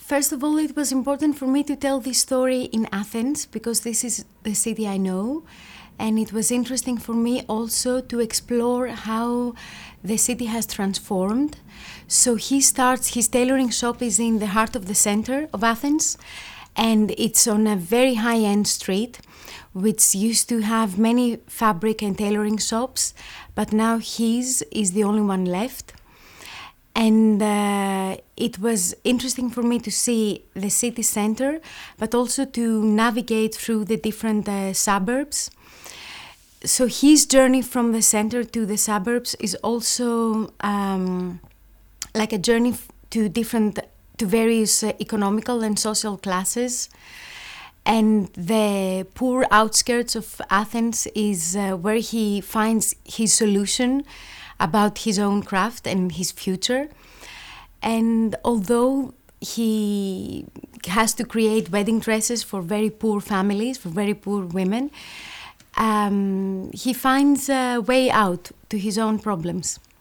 First of all, it was important for me to tell this story in Athens because this is the city I know. And it was interesting for me also to explore how the city has transformed. So his tailoring shop is in the heart of the center of Athens, and it's on a very high-end street, which used to have many fabric and tailoring shops, but now his is the only one left. And it was interesting for me to see the city center, but also to navigate through the different suburbs. So his journey from the center to the suburbs is also like a journey to various economical and social classes. And the poor outskirts of Athens is where he finds his solution about his own craft and his future. And although he has to create wedding dresses for very poor families, for very poor women, he finds a way out to his own problems.